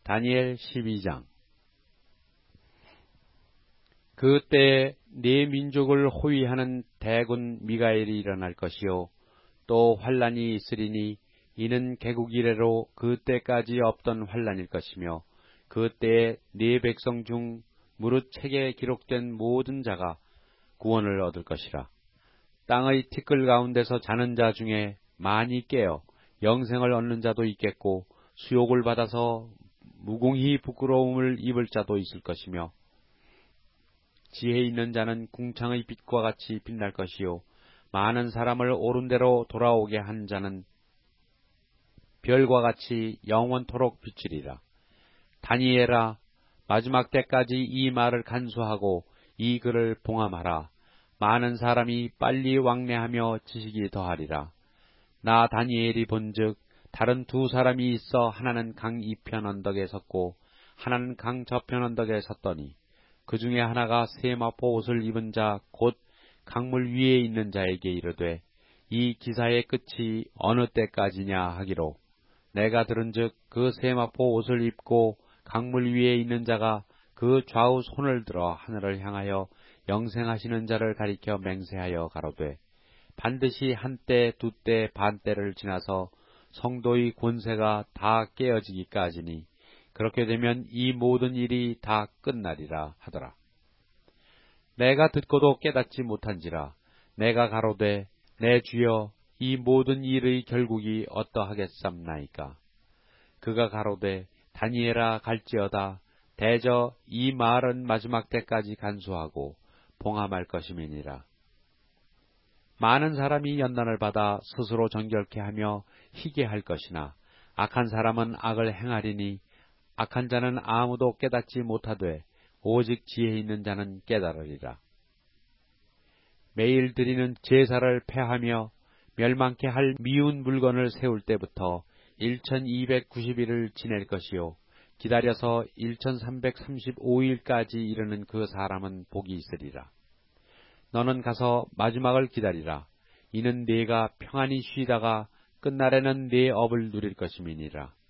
다니엘 12장. 그때에 네 민족을 호위하는 대군 미가엘이 일어날 것이요 또 환란이 있으리니 이는 개국 이래로 그때까지 없던 환란일 것이며 그때에 네 백성 중 무릇 책에 기록된 모든 자가 구원을 얻을 것이라. 땅의 티끌 가운데서 자는 자 중에 많이 깨어 영생을 얻는 자도 있겠고 수욕을 받아서 무궁히 부끄러움을 입을 자도 있을 것이며 지혜 있는 자는 궁창의 빛과 같이 빛날 것이요 많은 사람을 옳은 대로 돌아오게 한 자는 별과 같이 영원토록 비치리라. 다니엘아, 마지막 때까지 이 말을 간수하고 이 글을 봉함하라. 많은 사람이 빨리 왕래하며 지식이 더하리라. 나 다니엘이 본즉 다른 두 사람이 있어 하나는 강 이편 언덕에 섰고 하나는 강 저편 언덕에 섰더니 그 중에 하나가 세마포 옷을 입은 자 곧 강물 위에 있는 자에게 이르되 이 기사의 끝이 어느 때까지냐 하기로 내가 들은즉 그 세마포 옷을 입고 강물 위에 있는 자가 그 좌우 손을 들어 하늘을 향하여 영생하시는 자를 가리켜 맹세하여 가로되 반드시 한때 두때 반때를 지나서 성도의 권세가 다 깨어지기까지니 그렇게 되면 이 모든 일이 다 끝나리라 하더라. 내가 듣고도 깨닫지 못한지라 내가 가로되 내 주여 이 모든 일의 결국이 어떠하겠삼나이까. 그가 가로되 다니엘아 갈지어다 대저 이 말은 마지막 때까지 간수하고 봉함할 것임이니라. 많은 사람이 연단을 받아 스스로 정결케 하며 희게 할 것이나 악한 사람은 악을 행하리니 악한 자는 아무도 깨닫지 못하되 오직 지혜 있는 자는 깨달으리라. 매일 드리는 제사를 폐하며 멸망케 할 미운 물건을 세울 때부터 1290일을 지낼 것이요 기다려서 1335일까지 이르는 그 사람은 복이 있으리라. 너는 가서 마지막을 기다리라. 이는 네가 평안히 쉬다가 끝날에는 네 업을 누릴 것임이니라.